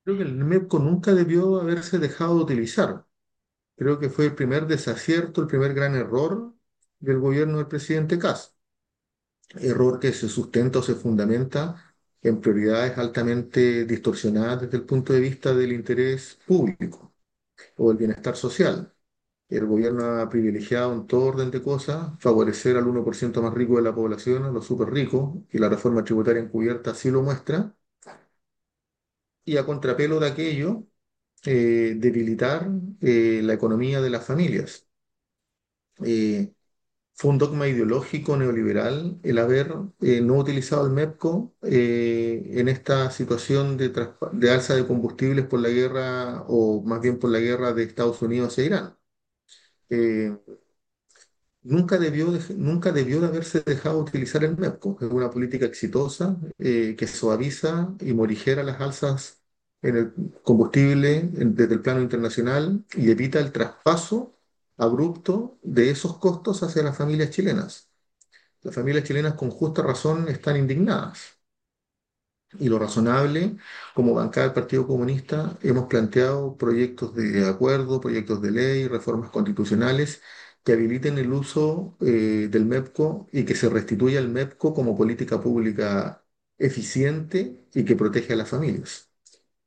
Creo que el MEPCO nunca debió haberse dejado de utilizar. Creo que fue el primer desacierto, el primer gran error del gobierno del presidente Kast. Error que se sustenta o se fundamenta en prioridades altamente distorsionadas desde el punto de vista del interés público o el bienestar social. El gobierno ha privilegiado en todo orden de cosas favorecer al 1% más rico de la población, a los súper ricos, y la reforma tributaria encubierta así lo muestra, y a contrapelo de aquello, debilitar la economía de las familias. Eh, Fue un dogma ideológico neoliberal el haber no utilizado el MEPCO en esta situación de alza de combustibles por la guerra, o más bien por la guerra de Estados Unidos hacia Irán. Eh, nunca debió de haberse dejado utilizar el MEPCO. Es una política exitosa que suaviza y morigera las alzas en el combustible desde el plano internacional y evita el traspaso abrupto de esos costos hacia las familias chilenas. Las familias chilenas con justa razón están indignadas. Y lo razonable, como bancada del Partido Comunista, hemos planteado proyectos de acuerdo, proyectos de ley, reformas constitucionales que habiliten el uso del MEPCO y que se restituya el MEPCO como política pública eficiente y que protege a las familias.